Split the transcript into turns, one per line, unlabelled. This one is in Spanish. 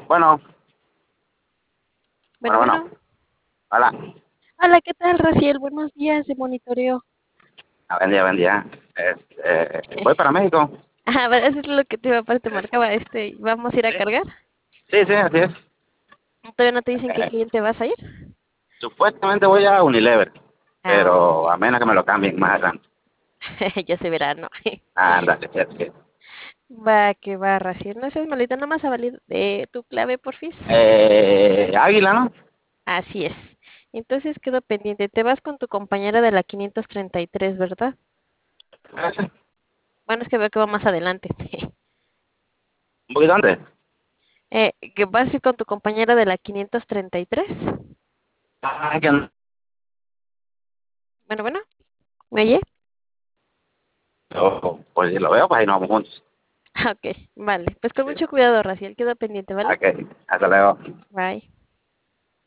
Bueno,
Bueno,
bueno.
bueno.
Hola.
Hola, ¿qué tal, Raciel? Buenos días de monitoreo.
Buen día, buen día. Voy para México.
Bueno, eso es lo que te iba a te marcaba ¿vamos a ir a
Sí,
cargar?
sí, sí, así es.
¿Todavía no te dicen qué
Eh,
cliente vas a ir?
Supuestamente voy a Unilever,
Ah,
pero a menos que me lo cambien más adelante.
ya se verá, ¿no?
Ándale, sí, sí.
Va, que va, Raciel. No seas malita, nada más a valer tu clave, porfis.
Águila, ¿no?
Así es. Entonces quedo pendiente. Te vas con tu compañera de la 533, ¿verdad?
Ese.
Bueno, es que veo que va más adelante.
¿Un poquito antes?
¿Que vas a ir con tu compañera de la 533?
Ah, que no.
Bueno, bueno, ¿me oye?
Pues si lo veo, pues ahí nos vamos juntos.
Ok, vale. Pues con
Sí.
mucho cuidado, Raciel. Quedo pendiente, ¿vale?
Ok, hasta luego.
Bye.